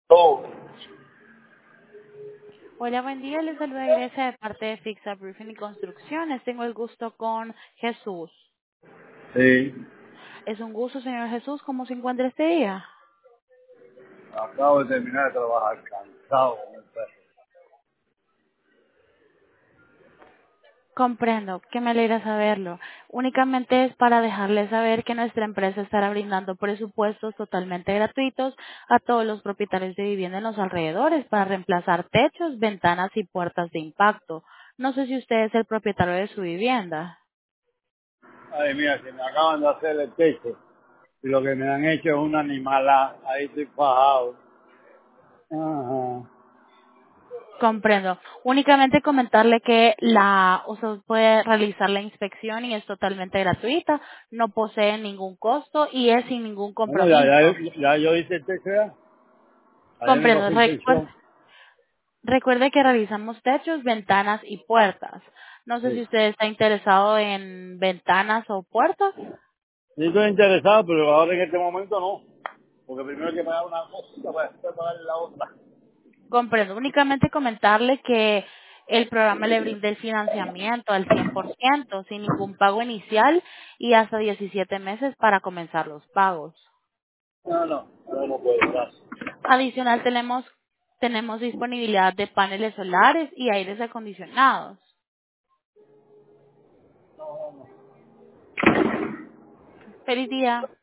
Oh, Hola, buen día. Les saluda Iglesia de parte de Fixa Roofing y Construcciones. Tengo el gusto con Jesús. sí, Es un gusto, señor Jesús. ¿Cómo se encuentra este día? acabo de terminar de trabajar cansado con el perro. Comprendo, que me alegra saberlo. Únicamente es para dejarles saber que nuestra empresa estará brindando presupuestos totalmente gratuitos a todos los propietarios de vivienda en los alrededores para reemplazar techos, ventanas y puertas de impacto. No sé si usted es el propietario de su vivienda. Ay, mira, que me acaban de hacer el techo y lo que me han hecho es una animalada. Ahí estoy fajado. Ajá. Comprendo. Únicamente comentarle que usted puede realizar la inspección y es totalmente gratuita, no posee ningún costo y es sin ningún Bueno, compromiso. ya yo hice el techo ya. Ayer me Comprendo. cogí infección. Recuerde que realizamos techos, ventanas y puertas. No sé si Sí. usted está interesado en ventanas o puertas. Sí estoy interesado, pero ahora en este momento no. Porque primero hay que pagar una cosa para después pagar la otra. Comprendo. Únicamente comentarle que el programa le brinda el financiamiento al 100% sin ningún pago inicial y hasta 17 meses para comenzar los pagos. No puede estar. Adicional tenemos disponibilidad de paneles solares y aires acondicionados. Feliz día.